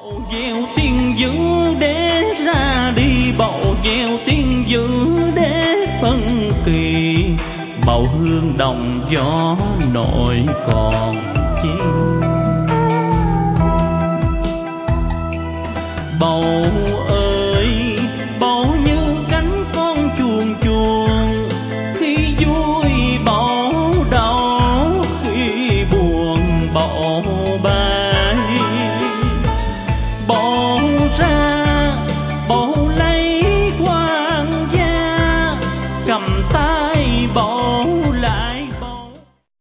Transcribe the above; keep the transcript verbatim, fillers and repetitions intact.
gieo tiếng dữ để ra đi, bầu gieo tiếng dữ để phân kỳ, bầu hương đồng gió nổi còn chi.